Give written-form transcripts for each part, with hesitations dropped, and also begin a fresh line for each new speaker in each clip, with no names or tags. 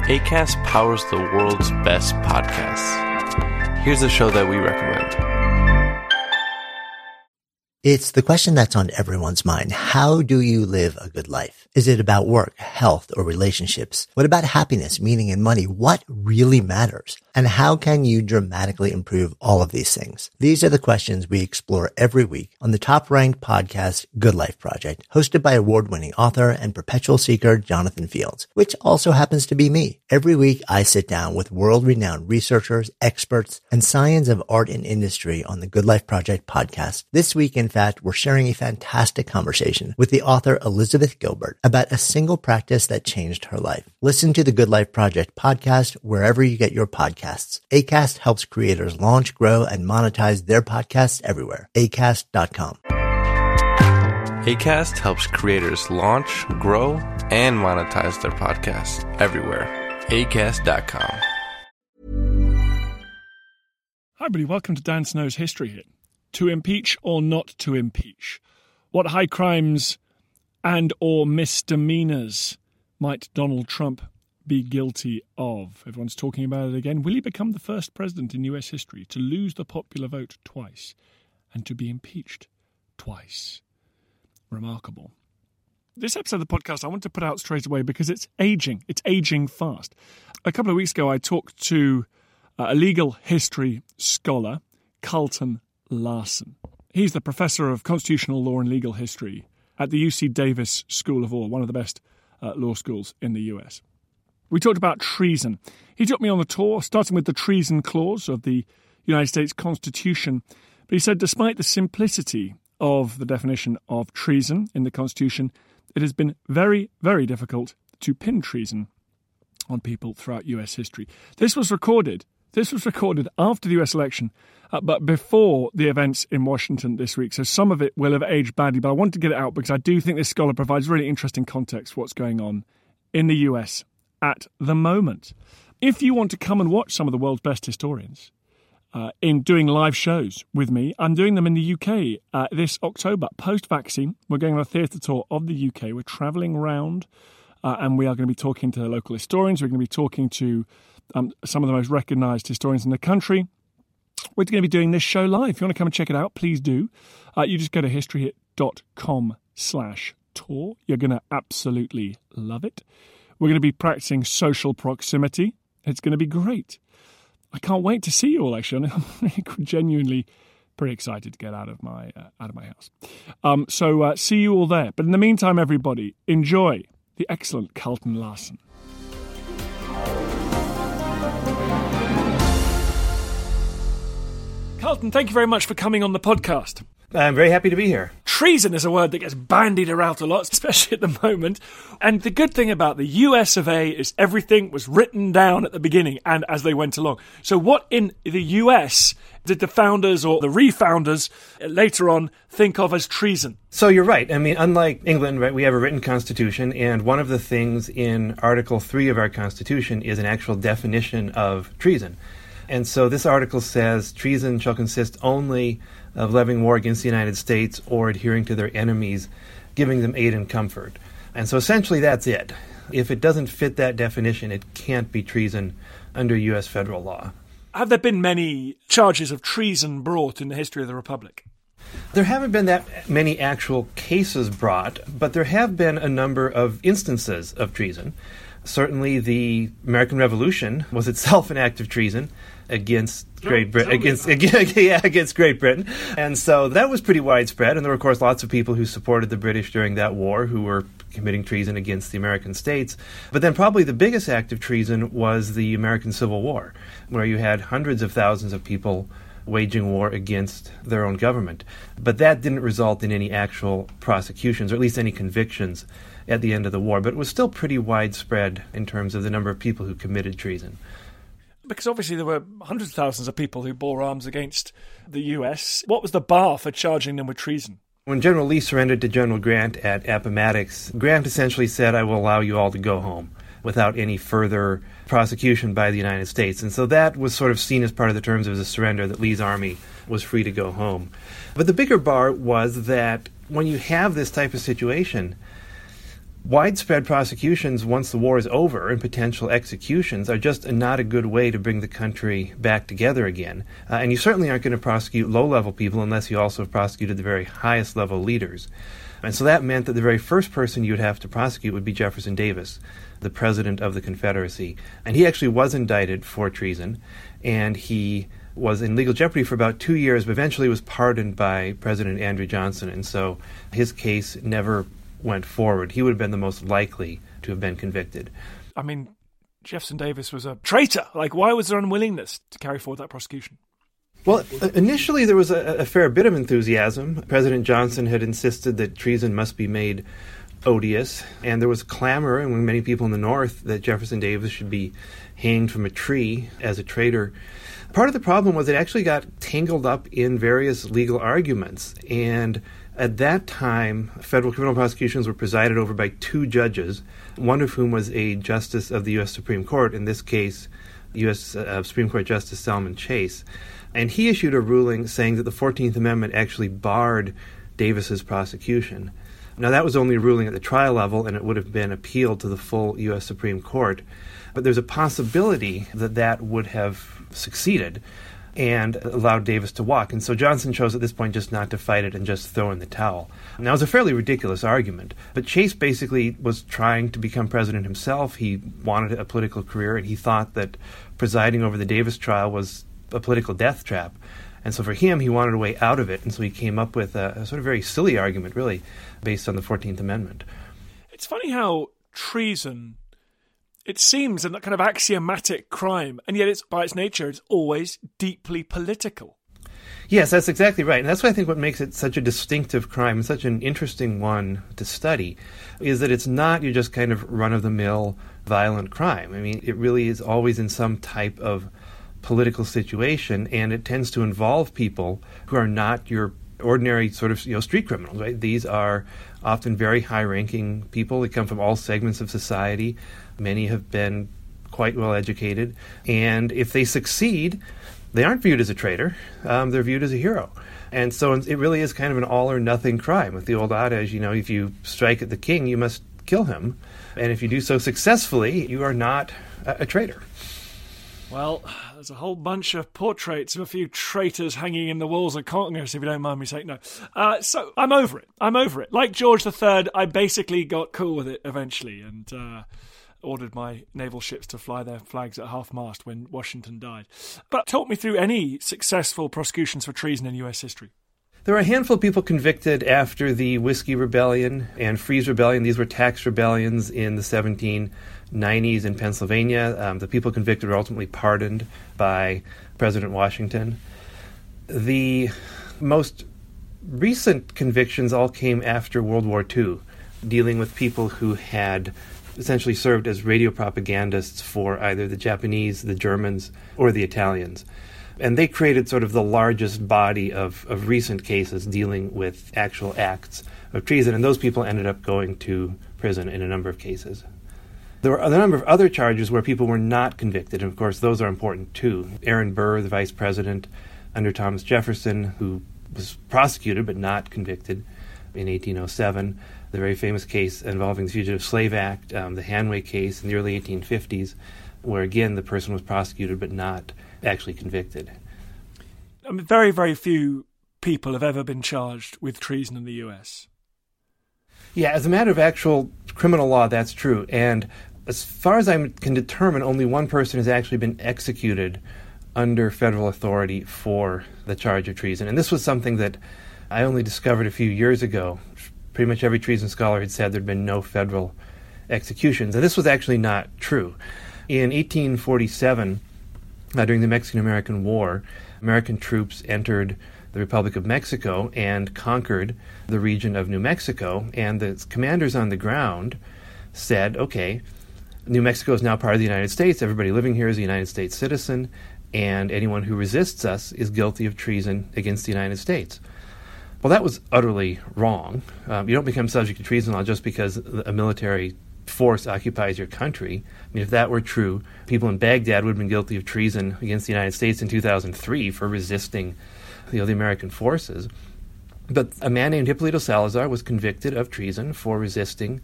Acast powers the world's best podcasts. Here's a show that we recommend.
It's the question that's on everyone's mind. How do you live a good life? Is it about work, health, or relationships? What about happiness, meaning, and money? What really matters? And how can you dramatically improve all of these things? These are the questions we explore every week on the top-ranked podcast, Good Life Project, hosted by award-winning author and perpetual seeker Jonathan Fields, which also happens to be me. Every week, I sit down with world-renowned researchers, experts, and scions of art and industry on the Good Life Project podcast. This week, in fact, we're sharing a fantastic conversation with the author Elizabeth Gilbert about a single practice that changed her life. Listen to the Good Life Project podcast wherever you get your podcasts. Acast helps creators launch, grow, and monetize their podcasts everywhere. Acast.com.
Acast helps creators launch, grow, and monetize their podcasts everywhere. Acast.com.
Hi, everybody. Welcome to Dan Snow's History Hit. To impeach or not to impeach? What high crimes and or misdemeanors might Donald Trump be guilty of? Everyone's talking about it again. Will he become the first president in US history to lose the popular vote twice and to be impeached twice? Remarkable. This episode of the podcast I want to put out straight away because it's aging. It's aging fast. A couple of weeks ago I talked to a legal history scholar, Carlton Larson. He's the professor of constitutional law and legal history at the UC Davis School of Law, one of the best law schools in the US. We talked about treason. He took me on the tour, starting with the treason clause of the United States Constitution. But he said despite the simplicity of the definition of treason in the Constitution, it has been very, very difficult to pin treason on people throughout US history. This was recorded after the US election, but before the events in Washington this week. So some of it will have aged badly, but I want to get it out because I do think this scholar provides really interesting context for what's going on in the US at the moment. If you want to come and watch some of the world's best historians in doing live shows with me, I'm doing them in the UK this October. Post-vaccine, we're going on a theatre tour of the UK. We're travelling around and we are going to be talking to local historians. We're going to be talking to some of the most recognised historians in the country. We're going to be doing this show live. If you want to come and check it out, please do. You just go to historyhit.com/tour. You're going to absolutely love it. We're going to be practicing social proximity. It's going to be great. I can't wait to see you all, actually. I'm genuinely pretty excited to get out of my house. So see you all there. But in the meantime, everybody, enjoy the excellent Carlton Larson. Carlton, thank you very much for coming on the podcast.
I'm very happy to be here.
Treason is a word that gets bandied around a lot, especially at the moment. And the good thing about the US of A is everything was written down at the beginning and as they went along. So what in the US did the founders or the refounders later on think of as treason?
So you're right. I mean, unlike England, right, we have a written constitution, and one of the things in Article 3 of our constitution is an actual definition of treason. And so this article says treason shall consist only of levying war against the United States or adhering to their enemies, giving them aid and comfort. And so essentially that's it. If it doesn't fit that definition, it can't be treason under U.S. federal law.
Have there been many charges of treason brought in the history of the Republic?
There haven't been that many actual cases brought, but there have been a number of instances of treason. Certainly the American Revolution was itself an act of treason against Great Britain, against Great Britain. And so that was pretty widespread. And there were, of course, lots of people who supported the British during that war who were committing treason against the American states. But then probably the biggest act of treason was the American Civil War, where you had hundreds of thousands of people waging war against their own government. But that didn't result in any actual prosecutions, or at least any convictions at the end of the war. But it was still pretty widespread in terms of the number of people who committed treason.
Because obviously there were hundreds of thousands of people who bore arms against the US. What was the bar for charging them with treason?
When General Lee surrendered to General Grant at Appomattox, Grant essentially said, I will allow you all to go home without any further prosecution by the United States. And so that was sort of seen as part of the terms of the surrender, that Lee's army was free to go home. But the bigger bar was that when you have this type of situation, widespread prosecutions once the war is over and potential executions are just not a good way to bring the country back together again. And you certainly aren't going to prosecute low-level people unless you also have prosecuted the very highest-level leaders. And so that meant that the very first person you would have to prosecute would be Jefferson Davis, the president of the Confederacy. And he actually was indicted for treason, and he was in legal jeopardy for about 2 years, but eventually was pardoned by President Andrew Johnson. And so his case never went forward. He would have been the most likely to have been convicted.
I mean, Jefferson Davis was a traitor. Like, why was there unwillingness to carry forward that prosecution?
Well, initially there was a fair bit of enthusiasm. President Johnson had insisted that treason must be made odious, and there was clamor among many people in the North that Jefferson Davis should be hanged from a tree as a traitor. Part of the problem was it actually got tangled up in various legal arguments, and at that time, federal criminal prosecutions were presided over by 2 judges, one of whom was a justice of the U.S. Supreme Court, in this case, U.S. Supreme Court Justice Salmon Chase. And he issued a ruling saying that the 14th Amendment actually barred Davis's prosecution. Now, that was only a ruling at the trial level, and it would have been appealed to the full U.S. Supreme Court. But there's a possibility that that would have succeeded and allowed Davis to walk. And so Johnson chose at this point just not to fight it and just throw in the towel. Now, it was a fairly ridiculous argument, but Chase basically was trying to become president himself. He wanted a political career, and he thought that presiding over the Davis trial was a political death trap. And so for him, he wanted a way out of it, and so he came up with a sort of very silly argument, really, based on the 14th Amendment.
It's funny how treason, it seems a kind of axiomatic crime, and yet it's by its nature, it's always deeply political.
Yes, that's exactly right. And that's why I think what makes it such a distinctive crime and such an interesting one to study is that it's not your just kind of run-of-the-mill violent crime. I mean, it really is always in some type of political situation, and it tends to involve people who are not your ordinary sort of street criminals, right? These are often very high-ranking people. They come from all segments of society. Many have been quite well educated, and if they succeed, they aren't viewed as a traitor. They're viewed as a hero. And so it really is kind of an all-or-nothing crime. With the old adage, if you strike at the king, you must kill him. And if you do so successfully, you are not a traitor.
Well, there's a whole bunch of portraits of a few traitors hanging in the walls of Congress, if you don't mind me saying. No. So I'm over it. Like George III, I basically got cool with it eventually and ordered my naval ships to fly their flags at half-mast when Washington died. But talk me through any successful prosecutions for treason in U.S. history.
There were a handful of people convicted after the Whiskey Rebellion and Freeze Rebellion. These were tax rebellions in the 1790s in Pennsylvania. The people convicted were ultimately pardoned by President Washington. The most recent convictions all came after World War II, dealing with people who had essentially served as radio propagandists for either the Japanese, the Germans, or the Italians. And they created sort of the largest body of recent cases dealing with actual acts of treason, and those people ended up going to prison in a number of cases. There were a number of other charges where people were not convicted, and of course those are important too. Aaron Burr, the vice president under Thomas Jefferson, who was prosecuted but not convicted in 1807. The very famous case involving the Fugitive Slave Act, the Hanway case in the early 1850s, where again the person was prosecuted but not actually convicted.
I mean, very, very few people have ever been charged with treason in the U.S.
Yeah, as a matter of actual criminal law, that's true. And as far as I can determine, only one person has actually been executed under federal authority for the charge of treason. And this was something that I only discovered a few years ago. Pretty much every treason scholar had said there'd been no federal executions. And this was actually not true. In 1847, during the Mexican-American War, American troops entered the Republic of Mexico and conquered the region of New Mexico. And the commanders on the ground said, okay, New Mexico is now part of the United States. Everybody living here is a United States citizen, and anyone who resists us is guilty of treason against the United States. Well, that was utterly wrong. You don't become subject to treason law just because a military force occupies your country. I mean, if that were true, people in Baghdad would have been guilty of treason against the United States in 2003 for resisting the American forces. But a man named Hipólito Salazar was convicted of treason for resisting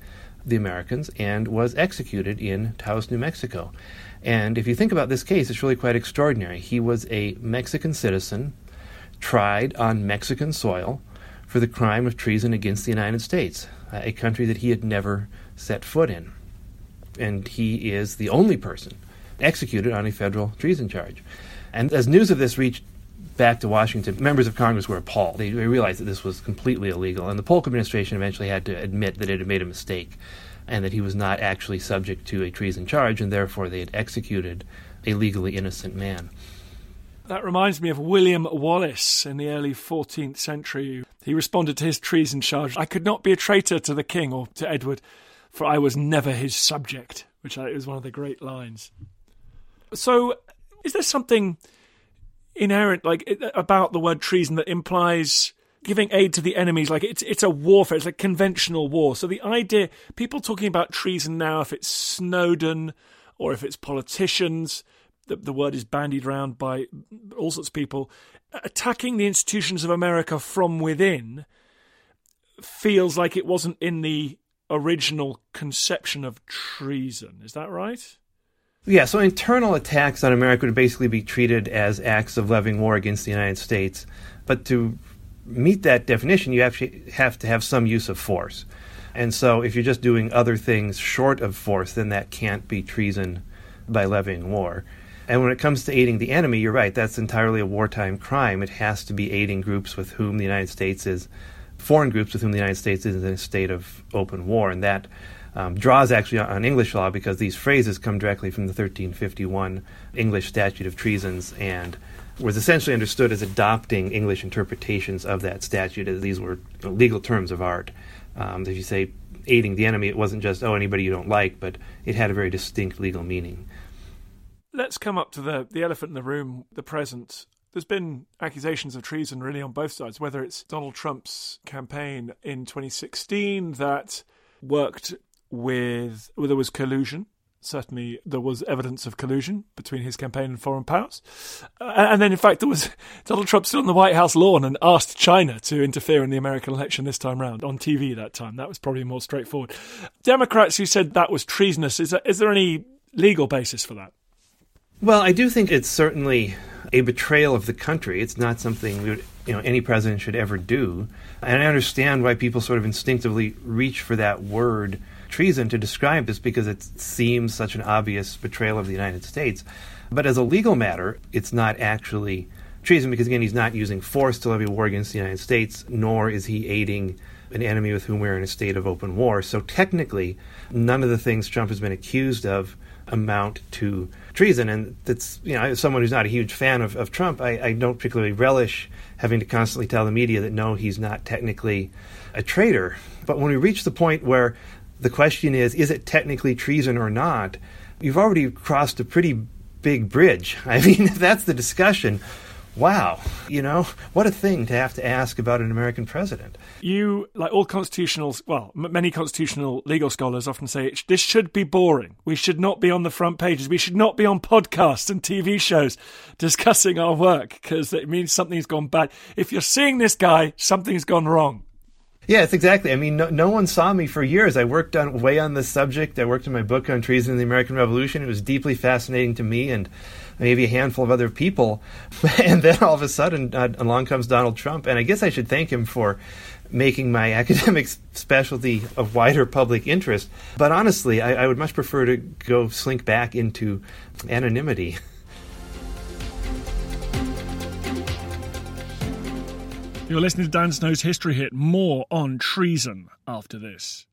the Americans and was executed in Taos, New Mexico. And if you think about this case, it's really quite extraordinary. He was a Mexican citizen tried on Mexican soil for the crime of treason against the United States, a country that he had never set foot in. And he is the only person executed on a federal treason charge. And as news of this reached back to Washington, members of Congress were appalled. They realized that this was completely illegal. And the Polk administration eventually had to admit that it had made a mistake and that he was not actually subject to a treason charge, and therefore they had executed a legally innocent man.
That reminds me of William Wallace in the early 14th century. He responded to his treason charge, "I could not be a traitor to the king or to Edward, for I was never his subject," which is one of the great lines. So is there something inherent about the word treason that implies giving aid to the enemies? Like it's a warfare, it's a conventional war. So the idea, people talking about treason now, if it's Snowden or if it's politicians, the word is bandied around by all sorts of people, attacking the institutions of America from within feels like it wasn't in the original conception of treason. Is that right?
Yeah, so internal attacks on America would basically be treated as acts of loving war against the United States. But to meet that definition, you actually have to have some use of force. And so if you're just doing other things short of force, then that can't be treason by levying war. And when it comes to aiding the enemy, you're right, that's entirely a wartime crime. It has to be aiding groups with whom the United States is, foreign groups with whom the United States is in a state of open war. And that draws actually on English law, because these phrases come directly from the 1351 English Statute of Treasons and was essentially understood as adopting English interpretations of that statute, as these were legal terms of art. If you say aiding the enemy, it wasn't just, anybody you don't like, but it had a very distinct legal meaning.
Let's come up to the elephant in the room, the present. There's been accusations of treason really on both sides, whether it's Donald Trump's campaign in 2016 that worked with, well, there was collusion. Certainly there was evidence of collusion between his campaign and foreign powers. And then, in fact, there was Donald Trump stood on the White House lawn and asked China to interfere in the American election this time round, on TV that time. That was probably more straightforward. Democrats who said that was treasonous, is there any legal basis for that?
Well, I do think it's certainly a betrayal of the country. It's not something any president should ever do. And I understand why people sort of instinctively reach for that word treason to describe this, because it seems such an obvious betrayal of the United States. But as a legal matter, it's not actually treason, because, again, he's not using force to levy war against the United States, nor is he aiding an enemy with whom we're in a state of open war. So technically, none of the things Trump has been accused of amount to treason. And that's, as someone who's not a huge fan of Trump, I don't particularly relish having to constantly tell the media that, no, he's not technically a traitor. But when we reach the point where the question is it technically treason or not, you've already crossed a pretty big bridge. I mean, if that's the discussion, wow, what a thing to have to ask about an American president.
You, like all many constitutional legal scholars often say, this should be boring. We should not be on the front pages. We should not be on podcasts and TV shows discussing our work, because it means something's gone bad. If you're seeing this guy, something's gone wrong.
Yes, exactly. I mean, no one saw me for years. I worked way on this subject. I worked on my book on treason in the American Revolution. It was deeply fascinating to me and maybe a handful of other people. And then all of a sudden, along comes Donald Trump. And I guess I should thank him for making my academic specialty of wider public interest. But honestly, I would much prefer to go slink back into anonymity.
You're listening to Dan Snow's History Hit. More on treason after this.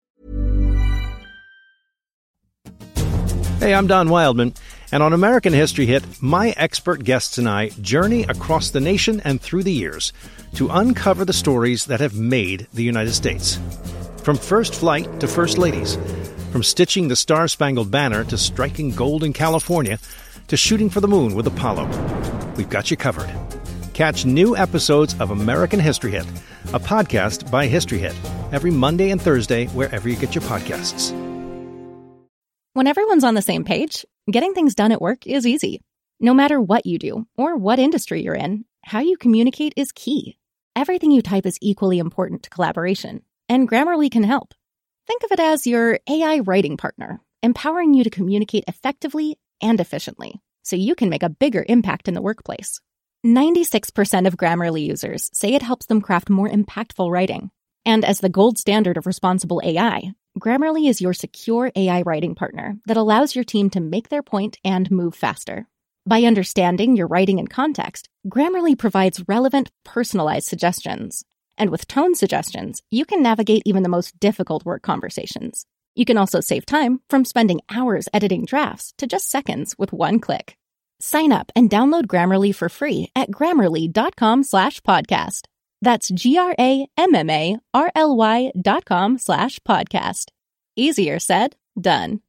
Hey, I'm Don Wildman, and on American History Hit, my expert guests and I journey across the nation and through the years to uncover the stories that have made the United States. From first flight to first ladies, from stitching the Star-Spangled Banner to striking gold in California to shooting for the moon with Apollo. We've got you covered. Catch new episodes of American History Hit, a podcast by History Hit, every Monday and Thursday wherever you get your podcasts.
When everyone's on the same page, getting things done at work is easy. No matter what you do or what industry you're in, how you communicate is key. Everything you type is equally important to collaboration, and Grammarly can help. Think of it as your AI writing partner, empowering you to communicate effectively and efficiently, so you can make a bigger impact in the workplace. 96% of Grammarly users say it helps them craft more impactful writing. And as the gold standard of responsible AI, Grammarly is your secure AI writing partner that allows your team to make their point and move faster. By understanding your writing and context, Grammarly provides relevant, personalized suggestions. And with tone suggestions, you can navigate even the most difficult work conversations. You can also save time from spending hours editing drafts to just seconds with one click. Sign up and download Grammarly for free at Grammarly.com/podcast. That's GRAMMARLY.com/podcast. Easier said, done.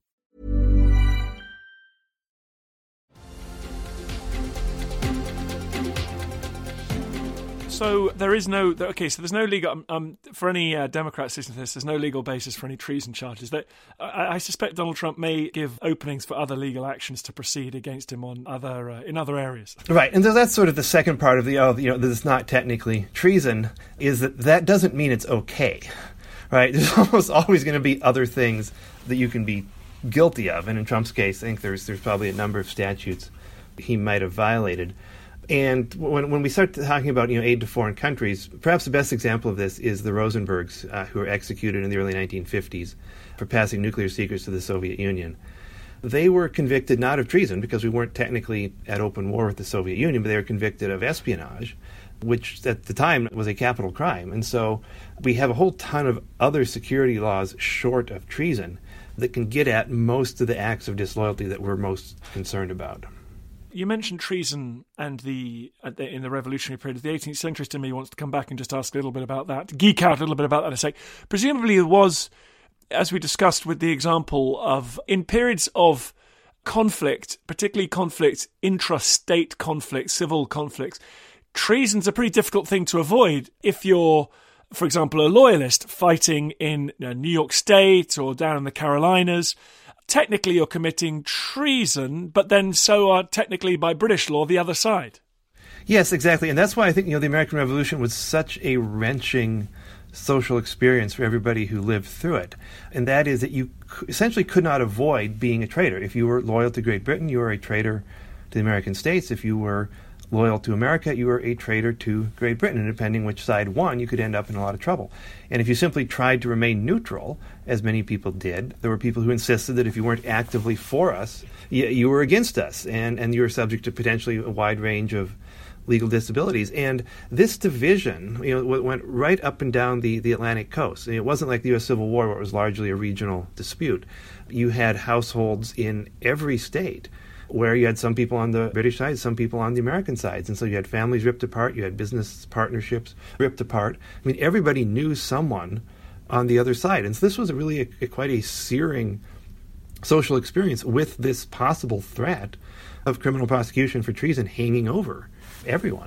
So there's no legal for any Democrats listening to this. There's no legal basis for any treason charges. That I suspect Donald Trump may give openings for other legal actions to proceed against him on in other areas.
Right, and that's sort of the second part of that it's not technically treason. Is that doesn't mean it's okay, right? There's almost always going to be other things that you can be guilty of, and in Trump's case, I think there's probably a number of statutes he might have violated. And when we start talking about aid to foreign countries, perhaps the best example of this is the Rosenbergs, who were executed in the early 1950s for passing nuclear secrets to the Soviet Union. They were convicted not of treason, because we weren't technically at open war with the Soviet Union, but they were convicted of espionage, which at the time was a capital crime. And so we have a whole ton of other security laws short of treason that can get at most of the acts of disloyalty that we're most concerned about.
You mentioned treason and in the revolutionary period of the 18th century. To me, wants to come back and just ask a little bit about that, geek out a little bit about that in a sec. Presumably there was, as we discussed with the example of, in periods of conflict, particularly conflict, intra-state conflict, civil conflicts, treason's a pretty difficult thing to avoid if you're, for example, a loyalist fighting in New York State or down in the Carolinas. Technically, you're committing treason, but then so are technically, by British law, the other side.
Yes, exactly. And that's why I think the American Revolution was such a wrenching social experience for everybody who lived through it. And that is that you essentially could not avoid being a traitor. If you were loyal to Great Britain, you were a traitor to the American states. If you were loyal to America, you were a traitor to Great Britain. And depending which side won, you could end up in a lot of trouble. And if you simply tried to remain neutral, as many people did, there were people who insisted that if you weren't actively for us, you were against us, and you were subject to potentially a wide range of legal disabilities. And this division, went right up and down the Atlantic coast. It wasn't like the U.S. Civil War, where it was largely a regional dispute. You had households in every state where you had some people on the British side, some people on the American sides. And so you had families ripped apart, you had business partnerships ripped apart. I mean, everybody knew someone on the other side. And so this was really quite a searing social experience, with this possible threat of criminal prosecution for treason hanging over everyone.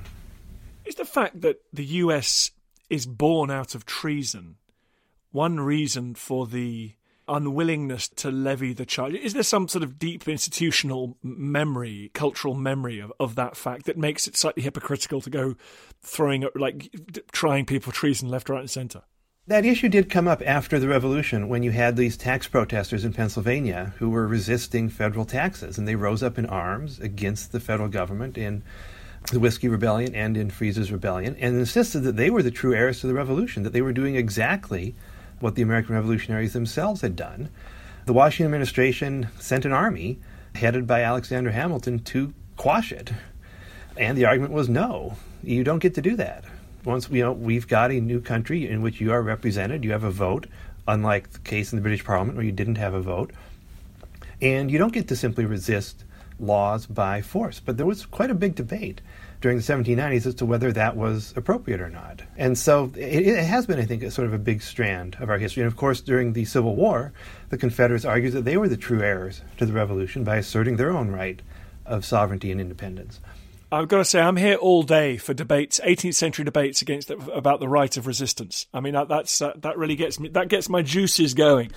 Is the fact that the US is born out of treason one reason for the unwillingness to levy the charge? Is there some sort of deep institutional memory, cultural memory of that fact that makes it slightly hypocritical to go trying people for treason left, right and centre?
That issue did come up after the Revolution, when you had these tax protesters in Pennsylvania who were resisting federal taxes, and they rose up in arms against the federal government in the Whiskey Rebellion and in Freeze's Rebellion, and insisted that they were the true heirs to the Revolution, that they were doing exactly what the American revolutionaries themselves had done. The Washington administration sent an army headed by Alexander Hamilton to quash it. And the argument was, no, you don't get to do that. Once we've got a new country in which you are represented, you have a vote, unlike the case in the British Parliament where you didn't have a vote. And you don't get to simply resist laws by force. But there was quite a big debate during the 1790s as to whether that was appropriate or not. And so it has been, I think, a sort of a big strand of our history. And of course, during the Civil War, the Confederates argued that they were the true heirs to the Revolution by asserting their own right of sovereignty and independence.
I've got to say, I'm here all day for debates, 18th century debates about the right of resistance. I mean, that really gets me. That gets my juices going.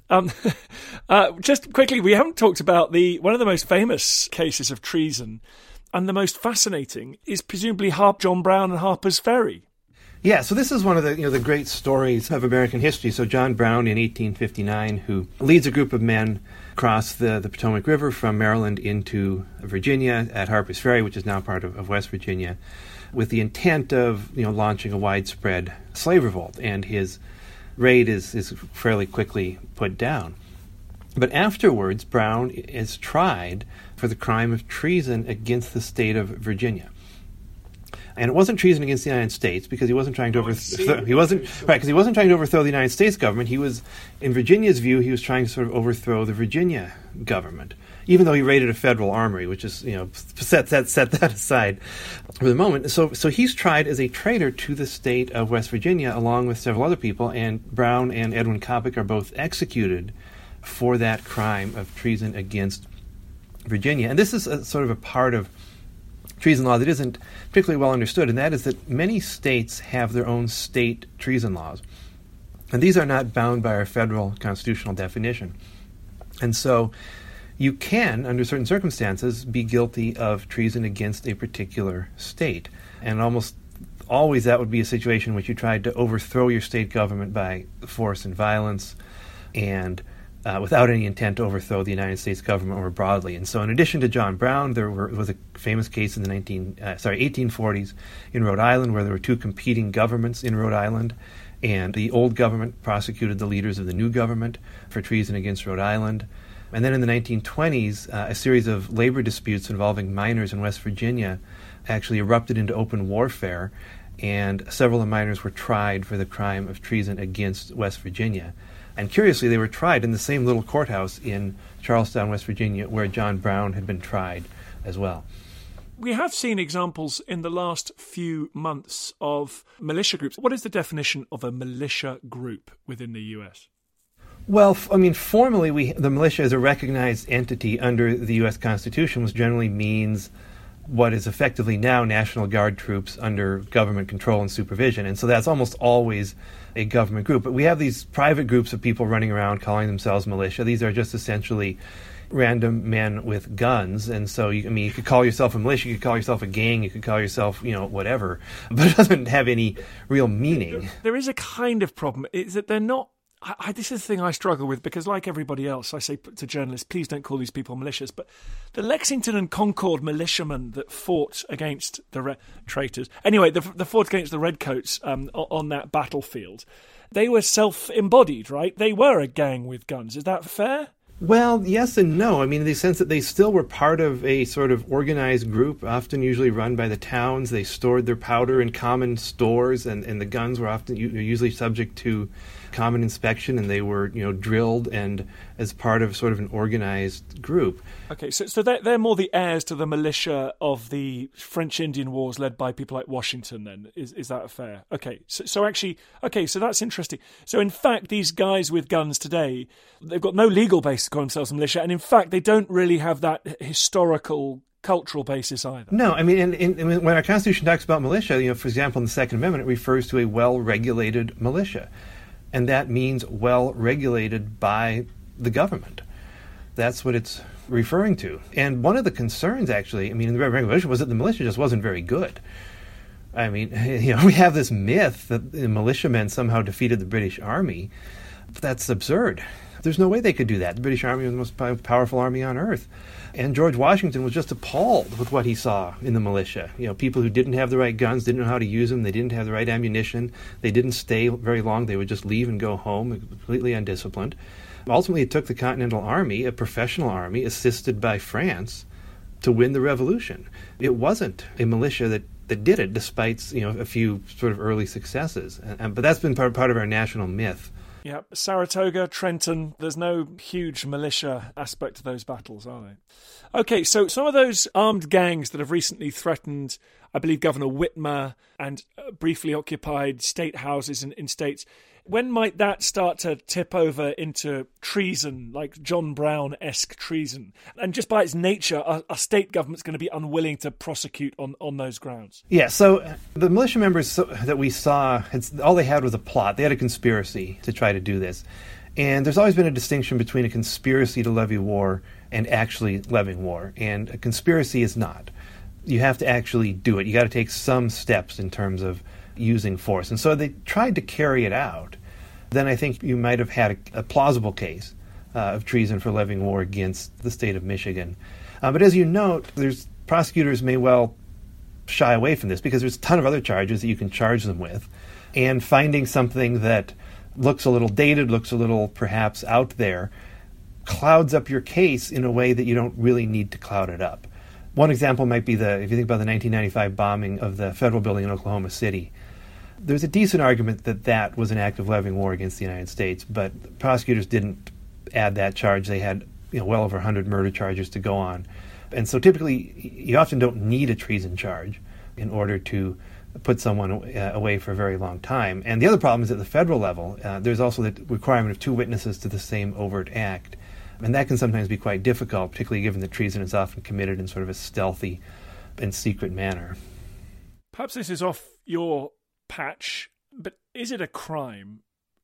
Just quickly, we haven't talked about one of the most famous cases of treason, and the most fascinating is presumably John Brown and Harper's Ferry.
Yeah, so this is one of the great stories of American history. So John Brown in 1859, who leads a group of men across the Potomac River from Maryland into Virginia at Harper's Ferry, which is now part of West Virginia, with the intent of launching a widespread slave revolt. And his raid is fairly quickly put down. But afterwards, Brown is tried for the crime of treason against the state of Virginia. And it wasn't treason against the United States because he wasn't trying to overthrow. He wasn't trying to overthrow the United States government. He was, in Virginia's view, he was trying to sort of overthrow the Virginia government, even though he raided a federal armory, which is set that aside for the moment. So he's tried as a traitor to the state of West Virginia, along with several other people. And Brown and Edwin Coppoc are both executed for that crime of treason against Virginia. And this is sort of a part of treason law that isn't particularly well understood, and that is that many states have their own state treason laws. And these are not bound by our federal constitutional definition. And so you can, under certain circumstances, be guilty of treason against a particular state. And almost always that would be a situation in which you tried to overthrow your state government by force and violence, and without any intent to overthrow the United States government more broadly. And so in addition to John Brown, there was a famous case in the 1840s in Rhode Island where there were two competing governments in Rhode Island, and the old government prosecuted the leaders of the new government for treason against Rhode Island. And then in the 1920s, a series of labor disputes involving miners in West Virginia actually erupted into open warfare, and several of the miners were tried for the crime of treason against West Virginia. And curiously, they were tried in the same little courthouse in Charlestown, West Virginia, where John Brown had been tried as well.
We have seen examples in the last few months of militia groups. What is the definition of a militia group within the U.S.?
Well, formally, the militia is a recognized entity under the U.S. Constitution, which generally means what is effectively now National Guard troops under government control and supervision. And so that's almost always a government group. But we have these private groups of people running around calling themselves militia. These are just essentially random men with guns. And so, you could call yourself a militia, you could call yourself a gang, you could call yourself, whatever. But it doesn't have any real meaning.
There is a kind of problem, is that they're not. This is the thing I struggle with, because like everybody else, I say to journalists, please don't call these people militias. But the Lexington and Concord militiamen that fought against the traitors, anyway, the fought against the redcoats on that battlefield, they were self-embodied, right? They were a gang with guns. Is that fair?
Well, yes and no. In the sense that they still were part of a sort of organized group, often usually run by the towns. They stored their powder in common stores, and the guns were often usually subject to common inspection, and they were drilled and as part of sort of an organized group.
Okay, so they're more the heirs to the militia of the French Indian Wars led by people like Washington, then. Is that fair? Okay, so that's interesting. So in fact, these guys with guns today, they've got no legal basis to call themselves a militia, and in fact, they don't really have that historical cultural basis either. No,
and when our Constitution talks about militia, for example, in the Second Amendment, it refers to a well-regulated militia. And that means well-regulated by the government. That's what it's referring to. And one of the concerns, actually, in the regulation was that the militia just wasn't very good. We have this myth that the militiamen somehow defeated the British Army. But that's absurd. There's no way they could do that. The British Army was the most powerful army on earth. And George Washington was just appalled with what he saw in the militia. People who didn't have the right guns, didn't know how to use them, they didn't have the right ammunition, they didn't stay very long, they would just leave and go home, completely undisciplined. Ultimately, it took the Continental Army, a professional army, assisted by France, to win the revolution. It wasn't a militia that did it, despite a few sort of early successes. But that's been part of our national myth.
Yeah, Saratoga, Trenton, there's no huge militia aspect to those battles, are they? Okay, so some of those armed gangs that have recently threatened, I believe, Governor Whitmer and briefly occupied state houses in states, when might that start to tip over into treason, like John Brown-esque treason? And just by its nature, are state governments going to be unwilling to prosecute on those grounds?
Yeah, so the militia members that we saw, all they had was a plot. They had a conspiracy to try to do this. And there's always been a distinction between a conspiracy to levy war and actually levying war. And a conspiracy is not. You have to actually do it. You got to take some steps in terms of using force. And so they tried to carry it out. Then I think you might have had a plausible case of treason for levying war against the state of Michigan. But as you note, prosecutors may well shy away from this because there's a ton of other charges that you can charge them with. And finding something that looks a little dated, looks a little perhaps out there, clouds up your case in a way that you don't really need to cloud it up. One example might be if you think about the 1995 bombing of the federal building in Oklahoma City. There's a decent argument that was an act of levying war against the United States, but prosecutors didn't add that charge. They had well over 100 murder charges to go on. And so typically, you often don't need a treason charge in order to put someone away for a very long time. And the other problem is at the federal level, there's also the requirement of 2 witnesses to the same overt act. And that can sometimes be quite difficult, particularly given that treason is often committed in sort of a stealthy and secret manner.
Perhaps this is off your patch, but is it a crime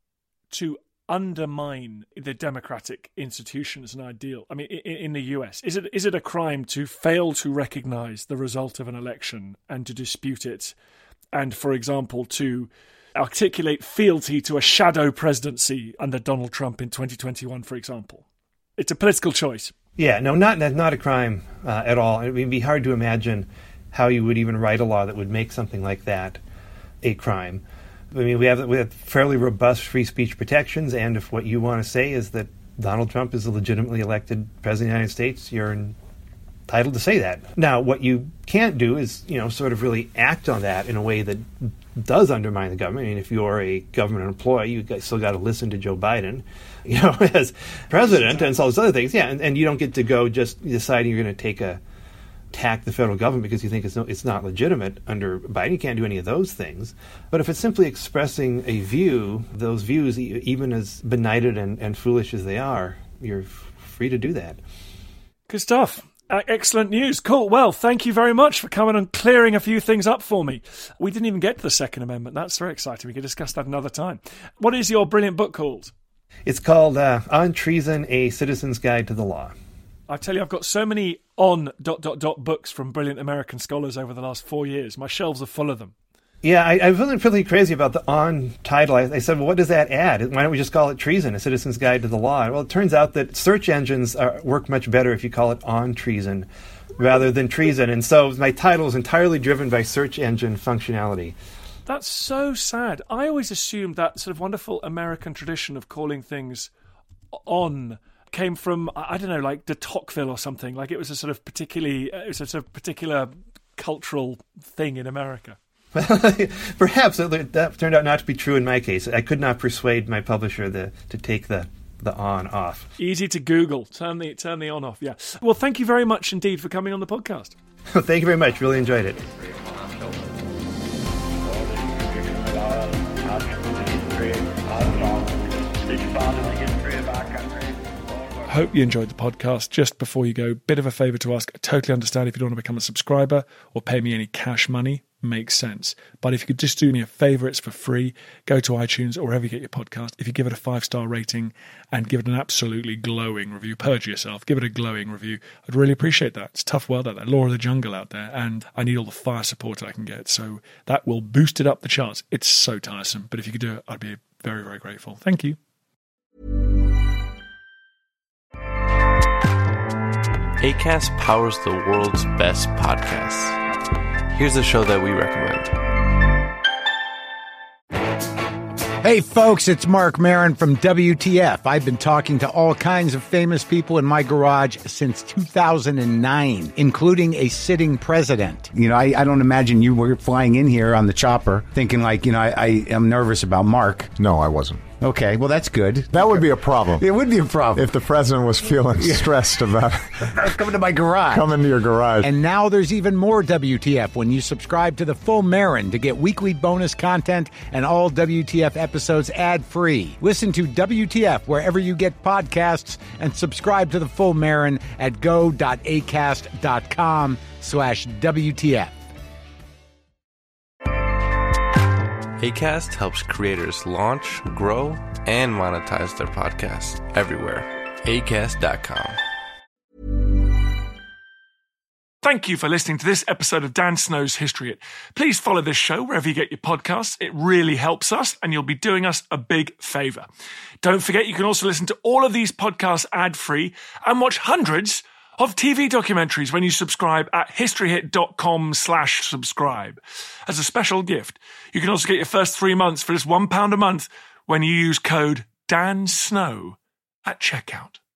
to undermine the democratic institutions and ideal? I mean, in the US, is it a crime to fail to recognize the result of an election and to dispute it, and, for example, to articulate fealty to a shadow presidency under Donald Trump in 2021, for example? It's a political choice. Yeah, no, not a crime at all. It would be hard to imagine how you would even write a law that would make something like that a crime. I mean, we have fairly robust free speech protections, and if what you want to say is that Donald Trump is a legitimately elected president of the United States, you're entitled to say that. Now, what you can't do is, sort of really act on that in a way that does undermine the government. I mean, if you're a government employee, you still got to listen to Joe Biden, as president and all those other things. Yeah, and you don't get to go just deciding you're going to attack the federal government because you think it's not legitimate under Biden. You can't do any of those things. But if it's simply expressing a view, those views, even as benighted and foolish as they are, you're free to do that. Good stuff. Excellent news. Cool. Well, thank you very much for coming and clearing a few things up for me. We didn't even get to the Second Amendment. That's very exciting. We can discuss that another time. What is your brilliant book called? It's called On Treason, A Citizen's Guide to the Law. I tell you, I've got so many books from brilliant American scholars over the last 4 years. My shelves are full of them. Yeah, I was feeling pretty crazy about the on title. I said, well, what does that add? Why don't we just call it Treason, A Citizen's Guide to the Law? Well, it turns out that search engines work much better if you call it On Treason rather than Treason. And so my title is entirely driven by search engine functionality. That's so sad. I always assumed that sort of wonderful American tradition of calling things on came from, I don't know, like de Tocqueville or something. Like it was a sort of particular cultural thing in America. Perhaps that turned out not to be true in my case. I could not persuade my publisher to take the on off. Easy to Google. Turn the on off. Yeah. Well, thank you very much indeed for coming on the podcast. Thank you very much. Really enjoyed it. Hope you enjoyed the podcast. Just before you go, bit of a favour to ask. I totally understand if you don't want to become a subscriber or pay me any cash money. Makes sense. But if you could just do me a favour, it's for free. Go to iTunes or wherever you get your podcast. If you give it a 5-star rating and give it an absolutely glowing review, purge yourself, give it a glowing review. I'd really appreciate that. It's a tough world out there, law of the jungle out there, and I need all the fire support I can get. So that will boost it up the charts. It's so tiresome. But if you could do it, I'd be very, very grateful. Thank you.
Acast powers the world's best podcasts. Here's a show that we recommend.
Hey folks, it's Mark Maron from WTF. I've been talking to all kinds of famous people in my garage since 2009, including a sitting president. I don't imagine you were flying in here on the chopper thinking I am nervous about Mark.
No, I wasn't.
Okay, well, that's good.
That would be a problem.
It would be a problem.
If the president was feeling stressed about
coming to my garage.
Come into your garage.
And now there's even more WTF when you subscribe to The Full Marin to get weekly bonus content and all WTF episodes ad-free. Listen to WTF wherever you get podcasts and subscribe to The Full Marin at go.acast.com/WTF.
Acast helps creators launch, grow, and monetize their podcasts everywhere. Acast.com.
Thank you for listening to this episode of Dan Snow's History Hit. Please follow this show wherever you get your podcasts. It really helps us, and you'll be doing us a big favour. Don't forget, you can also listen to all of these podcasts ad-free and watch hundreds of TV documentaries when you subscribe at historyhit.com/subscribe. As a special gift, you can also get your first 3 months for just £1 a month when you use code DANSNOW at checkout.